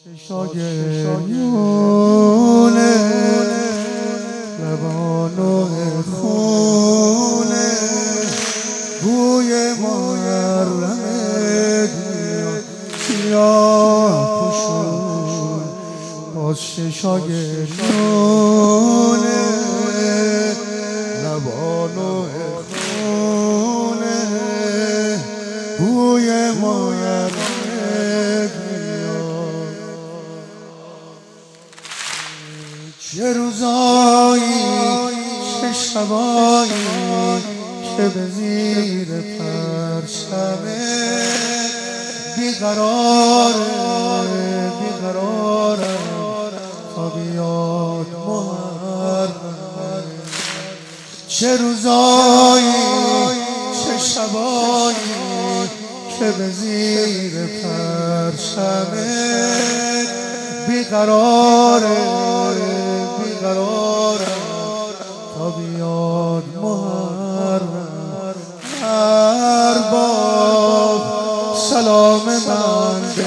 شاگردونه لبان و خونه بوی محرم سیاه پوشون باز شاگردونه لبان و خونه بوی محرم چه روزایی چه شبایی که به زیر پرچمه بیقرارم تا بیاد محرم چه روزایی چه شبایی که به زیر پرچمه بیقرارم تا بیاد محرم ارباب سلام من به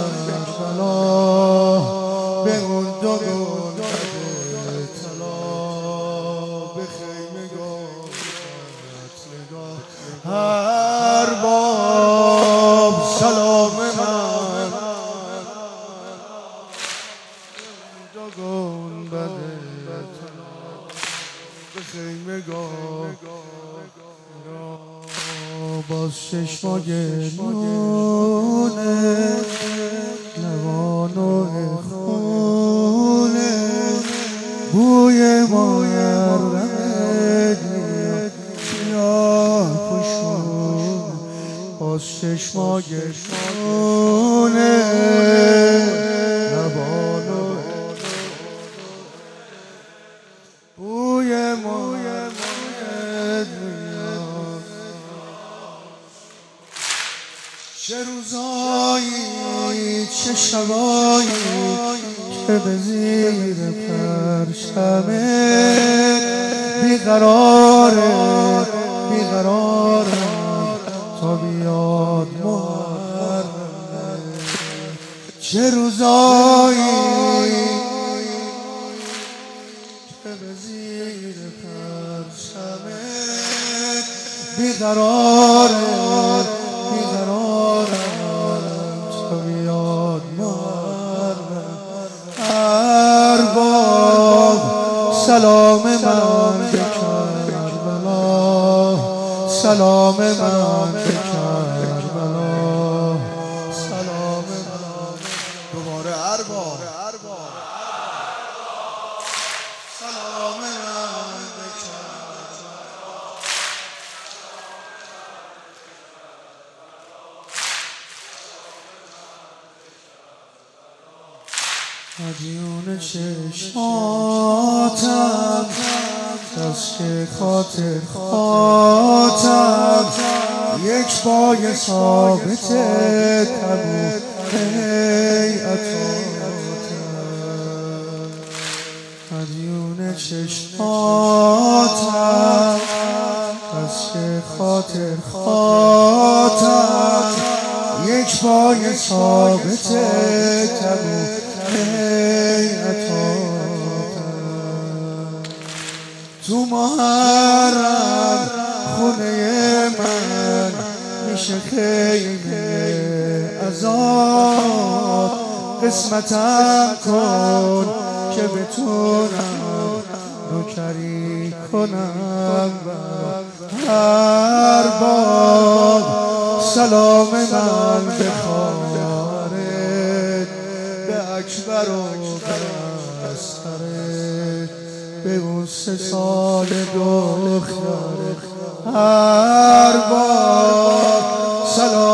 کربلا به اون دو گنبد طلا به خیمگاهت نگاه ارباب سلام من دو گنبد به خیمگاه باز چشما گریونه لبان و خونه بوی محرم سیاه پوشون باز چشما گریونه لبان و بوی محرم چه روزایی چه شبایی که به زیر پرچمه بیقرارم تا بیاد محرم چه روزایی که به زیر پرچمه بیقرارم تا بیاد محرم ارباب سلام من به کربلا سلام من به کربلا سلام من دوباره ارباب سلام من به مدیون چشماتم دست خاطر خاطر یک بای ثابت تبو هیئتاتم مدیون چشماتم دست خاطر خاطر یک بای ثابت تبو تو محرم خونه من میشه خیمه عذاب قسمتم کن که بتونم نوکری کنم ارباب سلام من به خواهرت به اکبر و بسترت به اون 3 سال دخترت ارباب سلام